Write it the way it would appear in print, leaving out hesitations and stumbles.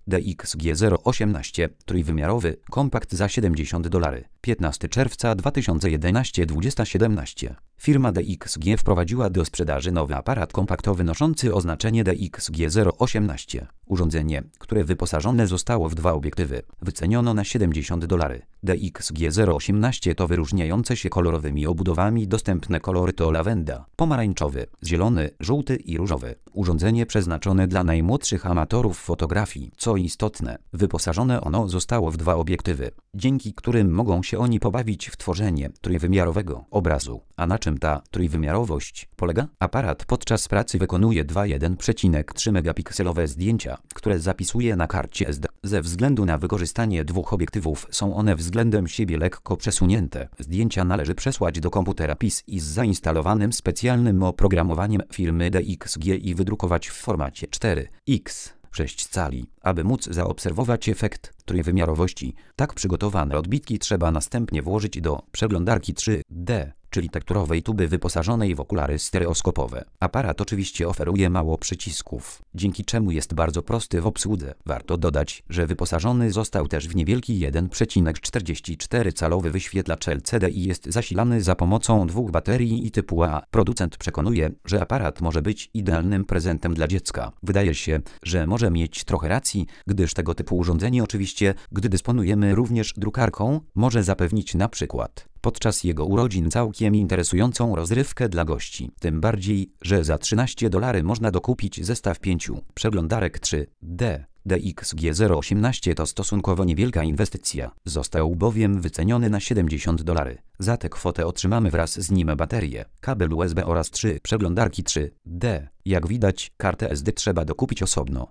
DXG018 trójwymiarowy kompakt za $70. 15 czerwca 2011 20:17. Firma DXG wprowadziła do sprzedaży nowy aparat kompaktowy noszący oznaczenie DXG018. Urządzenie, które wyposażone zostało w dwa obiektywy, wyceniono na $70. DXG018 to wyróżniające się kolorowymi obudowami dostępne kolory to lawenda, pomarańczowy, zielony, żółty i różowy. Urządzenie przeznaczone dla najmłodszych amatorów fotografii. Co istotne, wyposażone ono zostało w dwa obiektywy, dzięki którym mogą się oni pobawić w tworzenie trójwymiarowego obrazu. A na czym ta trójwymiarowość polega? Aparat podczas pracy wykonuje 1,3 megapikselowe zdjęcia, które zapisuje na karcie SD. Ze względu na wykorzystanie dwóch obiektywów są one względem siebie lekko przesunięte. Zdjęcia należy przesłać do komputera PiS z zainstalowanym specjalnym oprogramowaniem firmy DXG i wydrukować w formacie 4:6 cali, aby móc zaobserwować efekt trójwymiarowości. Tak przygotowane odbitki trzeba następnie włożyć do przeglądarki 3D, czyli tekturowej tuby wyposażonej w okulary stereoskopowe. Aparat oczywiście oferuje mało przycisków, dzięki czemu jest bardzo prosty w obsłudze. Warto dodać, że wyposażony został też w niewielki 1,44-calowy wyświetlacz LCD i jest zasilany za pomocą dwóch baterii i typu A. Producent przekonuje, że aparat może być idealnym prezentem dla dziecka. Wydaje się, że może mieć trochę racji, gdyż tego typu urządzenie oczywiście, gdy dysponujemy również drukarką, może zapewnić na przykład podczas jego urodzin całkiem interesującą rozrywkę dla gości. Tym bardziej, że za $13 można dokupić zestaw 5 przeglądarek 3D. DXG018 to stosunkowo niewielka inwestycja. Został bowiem wyceniony na $70. Za tę kwotę otrzymamy wraz z nim baterię, kabel USB oraz 3 przeglądarki 3D. Jak widać, kartę SD trzeba dokupić osobno.